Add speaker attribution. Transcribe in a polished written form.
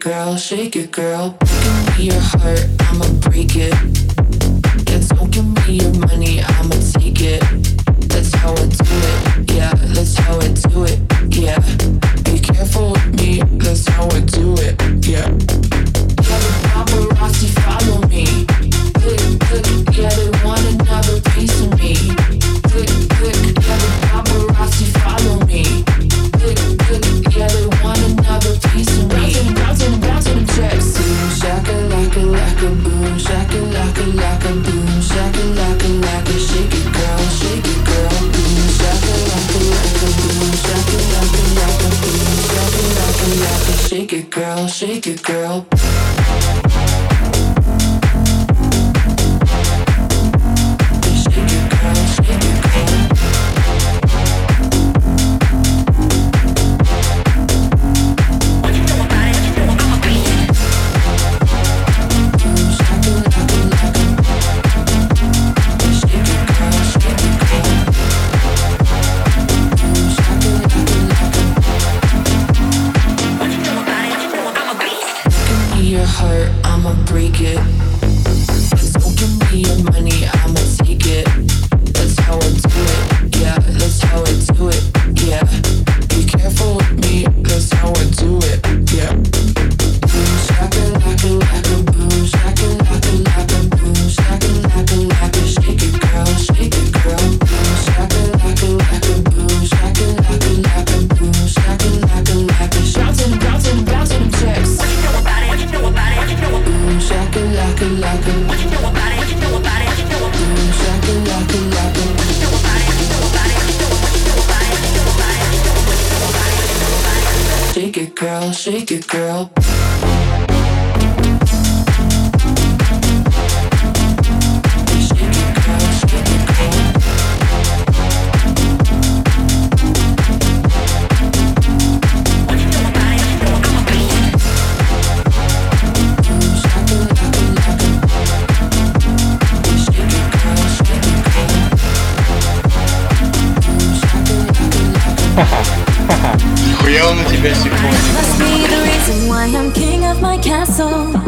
Speaker 1: girl, shake it, girl. Give me your heart, I'ma break it. Yeah, don't give me your money, I'ma take it. That's how I do it, yeah, that's how I do it, yeah. Be careful with me, that's how I do it, yeah. Yeah, the paparazzi follow me. Click, click, yeah, they want another piece of me. Click, click, yeah, the paparazzi follow me. Click, click, yeah, they want another piece of me. Bouncing, bouncing, checks. Boom, shaka, laka, laka, boom, shaka, laka, laka, boom, shaka, laka, laka, shake it, girl, shake it, girl. Boom, shaka, laka, laka, boom, shaka, laka, laka, boom, shaka, laka, laka, shake it, girl, shake it, girl. Your heart, I'ma break it. Don't give me your money, I'ma take it. That's how I do it, yeah, that's how I do it, yeah. Be careful with me, that's how I do it, yeah. Boom, shaka, laka, laka, boom, shaka, laka, laka, boom, shaka, laka, laka, shake it, girl, shake it, girl. Boom, shaka, laka, laka, boom, shaka, laka, laka, boom, shaka, laka, laka. Bouncing, bouncing, bouncing, checks. Boom, shaka, laka, laka. What you know about it? What you know about it? What you know about it? Boom, shaka, laka, laka. What you know about it? What you know about it? What you know about it? What you know about it? What you know about it? What you know about it? Shake it, girl, shake it, girl.
Speaker 2: Нихуя он у тебя симфония.
Speaker 3: Must be the reason why I'm king of my castle.